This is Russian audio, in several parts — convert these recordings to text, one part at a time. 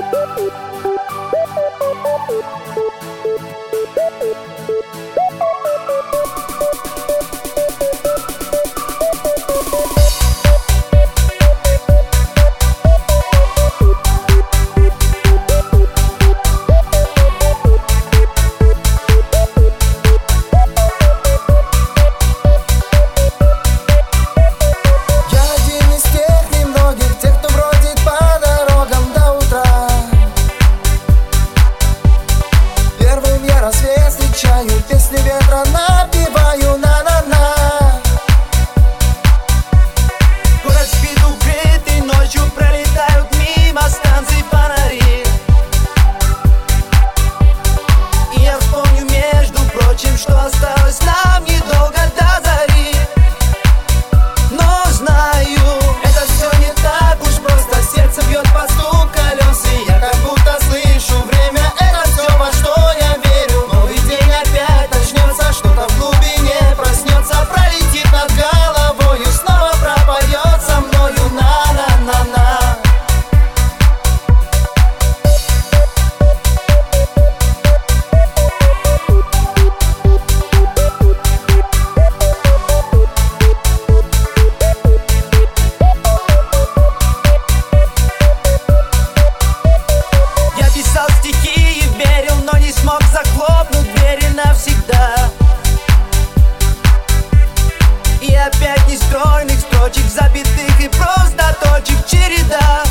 Песни ветра напеваю на-на-на. Город спит укрытый, ночью пролетают мимо станций фонари. И я вспомню, между прочим, что осталось нам недолго до зари. Но знаю, это все не так уж просто. Сердце бьет под стук колес, и я как будто слышу время. Это все, во что я верю. Новый день опять начнется, что-то в глубине проснется, пролетит над головою, снова пропоет со мною на-на-на-на. Я писал стихи и верил, но не смог захлопнуть двери навсегда. И опять нестройных строчек, забитых и просто точек череда.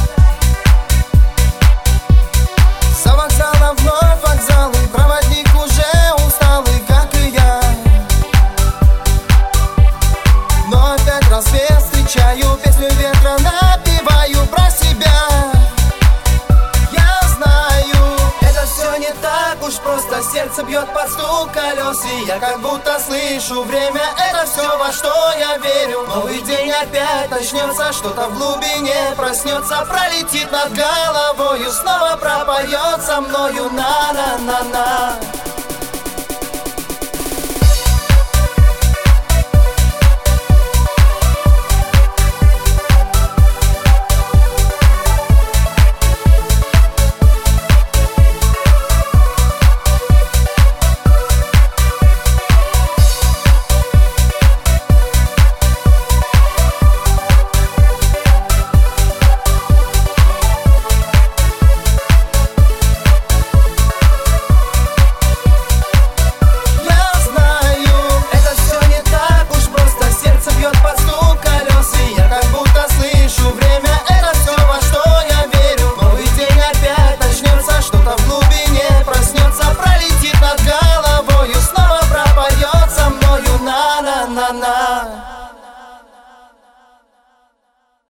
За вокзалом вновь вокзалы, проводник уже усталый, как и я. Но опять рассвет встречаю, песню ветра напеваю про себя. Я знаю, Это все не так уж просто, сердце бьет под стук колес, и я как будто слышу время. Это все, во что я верю. Новый день опять начнется, что-то в глубине проснется, пролетит над головою, снова пропоет со мною на-на-на-на.